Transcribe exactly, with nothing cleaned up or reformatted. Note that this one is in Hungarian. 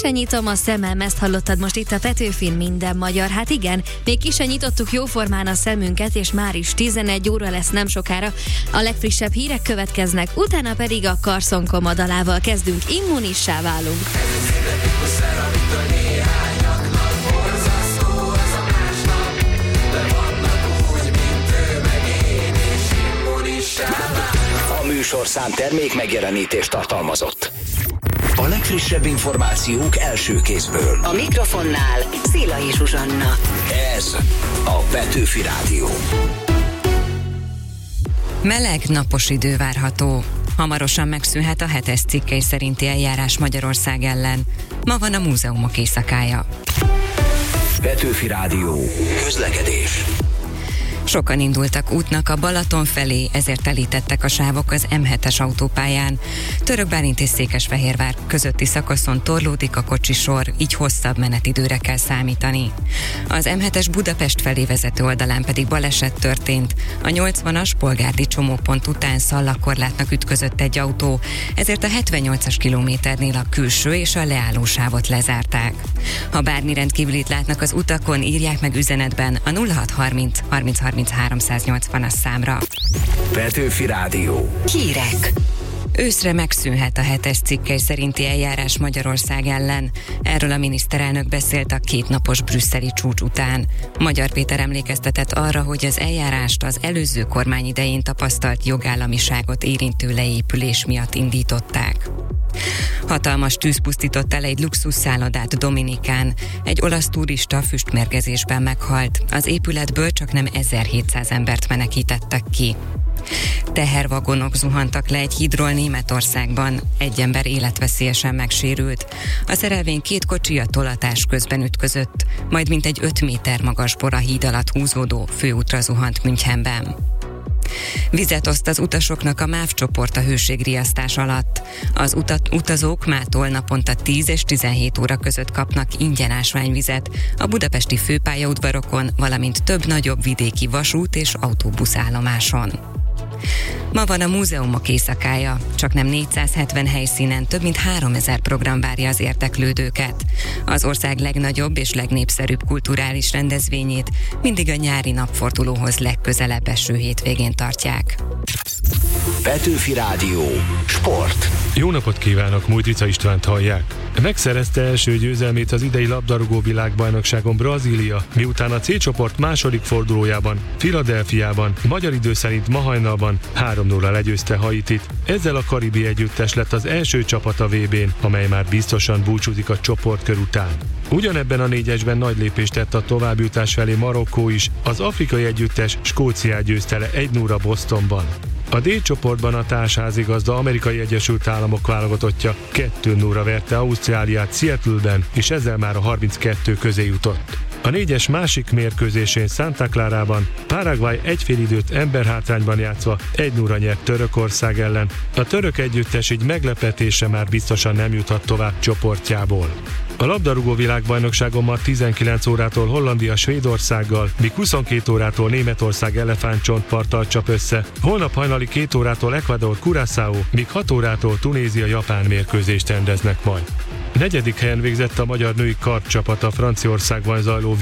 ki se nyitom a szemem, ezt hallottad most itt a Petőfin Minden Magyar. Hát igen, még ki se nyitottuk jóformán a szemünket, és már is tizenegy óra lesz nem sokára. A legfrissebb hírek következnek, utána pedig a Carson Comadalával kezdünk, immunissá válunk. A műsorszám termék megjelenítést tartalmazott. A legfrissebb információk első kézből. A mikrofonnál Szélai Zsuzsanna. Ez a Petőfi Rádió. Meleg, napos idő várható. Hamarosan megszűnhet a hetes cikkely szerinti eljárás Magyarország ellen. Ma van a múzeumok éjszakája. Petőfi Rádió. Közlekedés. Sokan indultak útnak a Balaton felé, ezért telítettek a sávok az em hetes autópályán. Török Bálint és Székesfehérvár közötti szakaszon torlódik a kocsisor, így hosszabb menetidőre kell számítani. Az em hetes Budapest felé vezető oldalán pedig baleset történt. A nyolcvanas Polgárdi csomópont után szallagkorlátnak ütközött egy autó, ezért a hetvennyolcas kilométernél a külső és a leálló sávot lezárták. Ha bármi rendkívülit látnak az utakon, írják meg üzenetben a nulla hat harminc harminc harminc háromszáznyolcvanas számra. Petőfi Rádió. Hírek. Őszre megszűnhet a hetes cikkely szerinti eljárás Magyarország ellen. Erről a miniszterelnök beszélt a kétnapos brüsszeli csúcs után. Magyar Péter emlékeztetett arra, hogy az eljárást az előző kormány idején tapasztalt jogállamiságot érintő leépülés miatt indították. Hatalmas tűz pusztított el egy luxusszállodát Dominikán. Egy olasz turista füstmérgezésben meghalt. Az épületből csak nem ezerhétszáz embert menekítettek ki. Tehervagonok zuhantak le egy hídról Németországban. Egy ember életveszélyesen megsérült. A szerelvény két kocsi a tolatás közben ütközött, majd mintegy öt méter magas bor a híd alatt húzódó főútra zuhant Münchenben. Vizet oszt az utasoknak a MÁV csoport a hőségriasztás alatt. Az utat, utazók mától naponta tíz és tizenhét óra között kapnak ingyen ásványvizet a budapesti főpályaudvarokon, valamint több nagyobb vidéki vasút és autóbuszállomáson. Ma van a múzeumok éjszakája, csak nem négyszázhetven helyszínen több mint háromezer program várja az érdeklődőket. Az ország legnagyobb és legnépszerűbb kulturális rendezvényét mindig a nyári napfordulóhoz legközelebb eső hétvégén tartják. Petőfi Rádió. Sport. Jó napot kívánok, Mújtica Istvánt hallják. Megszerezte első győzelmét az idei labdarúgó világbajnokságon Brazília, miután a C csoport második fordulójában, Philadelphiában, magyar idő szerint ma hajnalban három nulla legyőzte Haitit. Ezzel a karibi együttes lett az első csapat a vé bén, amely már biztosan búcsúzik a csoportkör után. Ugyanebben a négyesben nagy lépést tett a továbbjutás felé Marokkó is, az afrikai együttes Skóciát győzte le egy nulla Bostonban. A D csoportban a társházigazda Amerikai Egyesült Államok válogatottja kettő nulla verte Ausztráliát Seattle-ben, és ezzel már a harminckettő közé jutott. A négyes másik mérkőzésén Santa Clarában Paraguay egyfél időt emberhátrányban játszva egy nulla nyert Törökország ellen. A török együttes így meglepetése már biztosan nem juthat tovább csoportjából. A labdarúgó világbajnokságon ma tizenkilenc órától Hollandia Svédországgal, míg huszonkét órától Németország elefántcsontparttal csap össze. Holnap hajnali két órától Ecuador Curaçao, míg hat órától Tunézia Japán mérkőzést rendeznek majd. Negyedik helyen végzett a magyar női kardcsapat a Franciaországban zajló